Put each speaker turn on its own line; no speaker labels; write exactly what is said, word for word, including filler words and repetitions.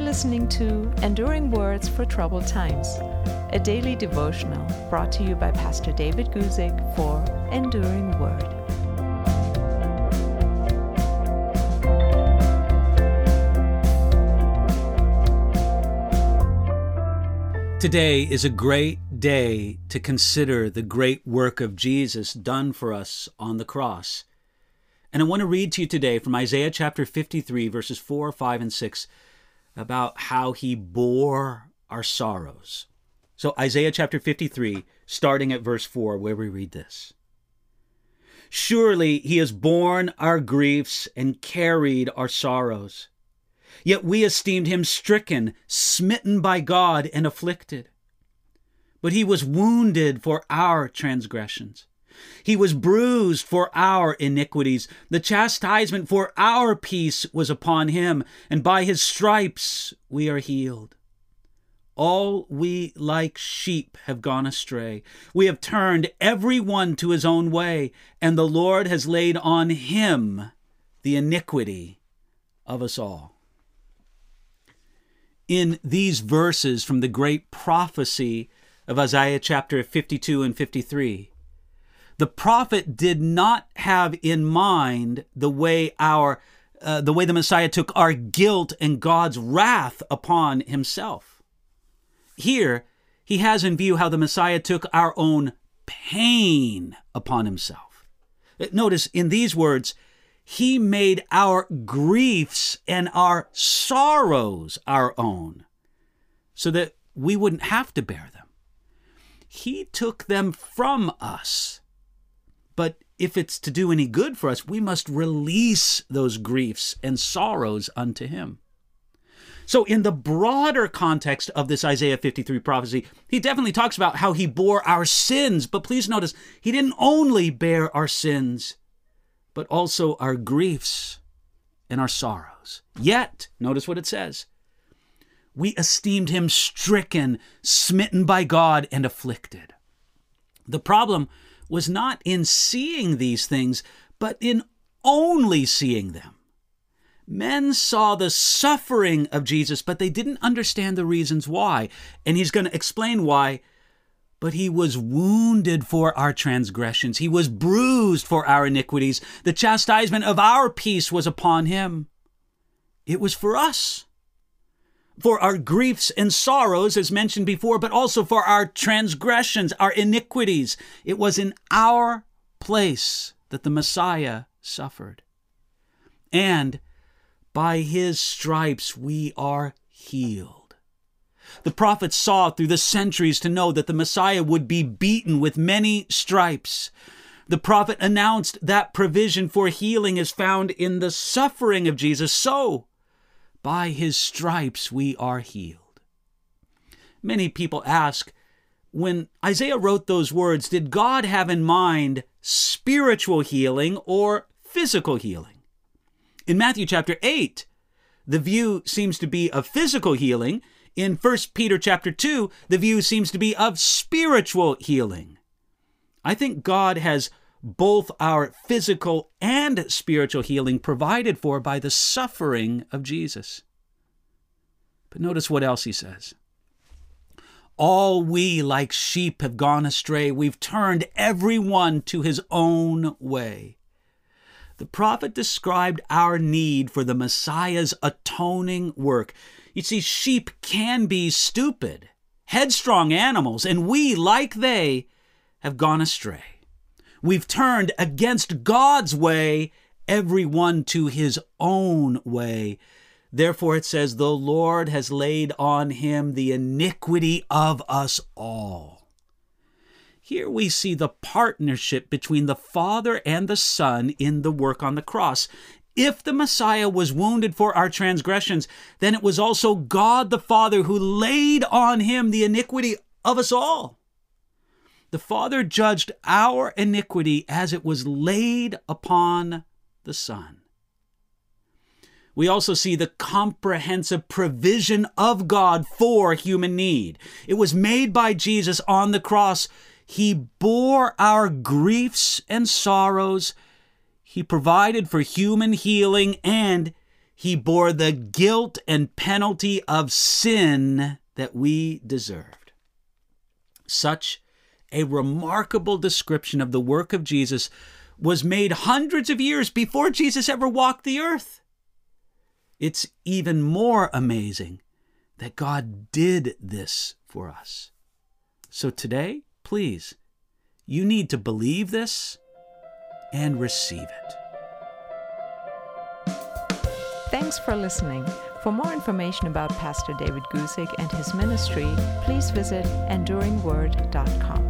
listening to Enduring Words for Troubled Times, a daily devotional brought to you by Pastor David Guzik for Enduring Word.
Today is a great day to consider the great work of Jesus done for us on the cross. And I want to read to you today from Isaiah chapter fifty-three, verses four, five, and six, about how he bore our sorrows. So Isaiah chapter fifty-three, starting at verse four, where we read this. Surely he has borne our griefs and carried our sorrows. Yet we esteemed him stricken, smitten by God, and afflicted. But he was wounded for our transgressions. He was bruised for our iniquities. The chastisement for our peace was upon him, and by his stripes we are healed. All we like sheep have gone astray. We have turned every one to his own way, and the Lord has laid on him the iniquity of us all. In these verses from the great prophecy of Isaiah chapter fifty-two and fifty-three, the prophet did not have in mind the way our, uh, the way the Messiah took our guilt and God's wrath upon himself. Here, he has in view how the Messiah took our own pain upon himself. Notice in these words, he made our griefs and our sorrows our own, so that we wouldn't have to bear them. He took them from us. But if it's to do any good for us, we must release those griefs and sorrows unto him. So in the broader context of this Isaiah fifty-three prophecy, he definitely talks about how he bore our sins. But please notice, he didn't only bear our sins, but also our griefs and our sorrows. Yet, notice what it says, we esteemed him stricken, smitten by God, and afflicted. The problem was not in seeing these things, but in only seeing them. Men saw the suffering of Jesus, but they didn't understand the reasons why. And he's going to explain why. But he was wounded for our transgressions. He was bruised for our iniquities. The chastisement of our peace was upon him. It was for us. For our griefs and sorrows, as mentioned before, but also for our transgressions, our iniquities. It was in our place that the Messiah suffered. And by his stripes we are healed. The prophets saw through the centuries to know that the Messiah would be beaten with many stripes. The prophet announced that provision for healing is found in the suffering of Jesus. So, by his stripes we are healed. Many people ask, when Isaiah wrote those words, did God have in mind spiritual healing or physical healing? In Matthew chapter eight, the view seems to be of physical healing. In First Peter chapter two, the view seems to be of spiritual healing. I think God has both our physical and spiritual healing provided for by the suffering of Jesus. But notice what else he says. All we like sheep have gone astray. We've turned every one to his own way. The prophet described our need for the Messiah's atoning work. You see, sheep can be stupid, headstrong animals, and we, like they, have gone astray. We've turned against God's way, every one to his own way. Therefore it says, the Lord has laid on him the iniquity of us all. Here we see the partnership between the Father and the Son in the work on the cross. If the Messiah was wounded for our transgressions, then it was also God the Father who laid on him the iniquity of us all. The Father judged our iniquity as it was laid upon the Son. We also see the comprehensive provision of God for human need. It was made by Jesus on the cross. He bore our griefs and sorrows. He provided for human healing, and He bore the guilt and penalty of sin that we deserved. Such a remarkable description of the work of Jesus was made hundreds of years before Jesus ever walked the earth. It's even more amazing that God did this for us. So today, please, you need to believe this and receive it.
Thanks for listening. For more information about Pastor David Guzik and his ministry, please visit enduring word dot com.